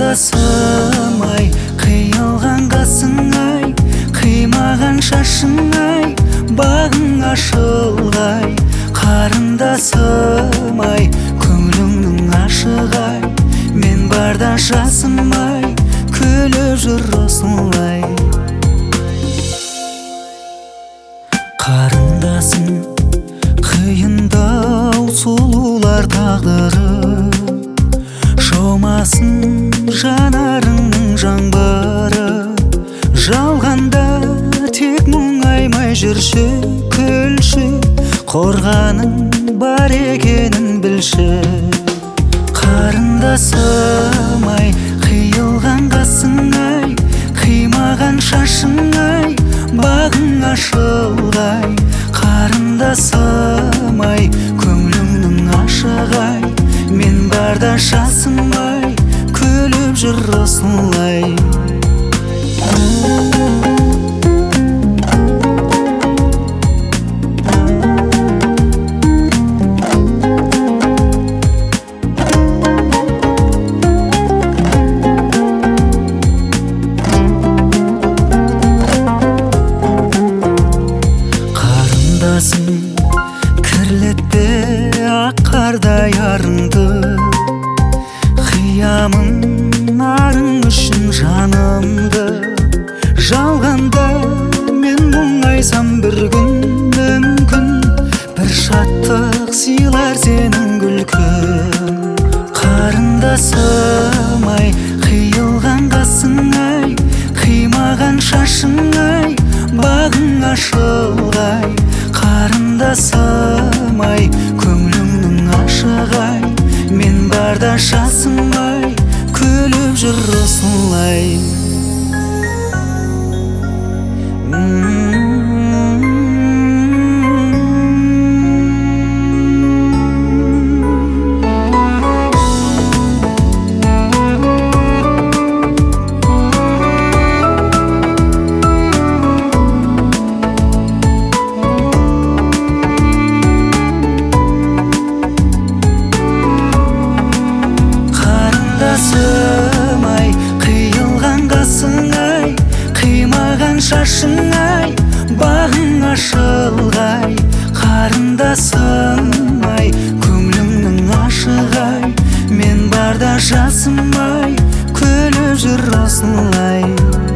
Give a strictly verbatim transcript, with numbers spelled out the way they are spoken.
Қарындасым-ай, қиылған қасың-ай, қимаған шашың-ай, бағың ашылғай. Қарындасым-ай, көңіліңнің ашығай, мен барда жасым-ай, күліп жүр осылай. Қарындасым, қиындау сұлулар тағдыры, жаумасын жанарыңның жаңбыры. Жалғанда тек мұңаймай жүрші, күлші, қорғаның бар екенін білші. Қарындасым-ай, қиылған қасың-ай, қимаған шашың-ай, бағың ашылғай. Қарындасым-ай, көңіліңнің ашығай, мен барда жасым-ай, күліп жүр осылай. Кірлетпе ақ қардай арыңды, қиямын арың үшін жанымды. Жалғанда мен мұңайсам бір күн, мүмкін бір шаттық сыйлар сенің күлкің. Қарындасым-ай, қиылған қасың-ай, қимаған шашың-ай, бағың ашылғай. Қарындасым-ай, көңіліңнің ашығай, мен барда жасым-ай, күліп жүр осылай. Қарындасым-ай, қиылған қасың-ай, қимаған шашың-ай, бағың ашылғай. Қарындасым-ай, көңіліңнің ашығай, мен барда жасым-ай, күліп жүр осылай.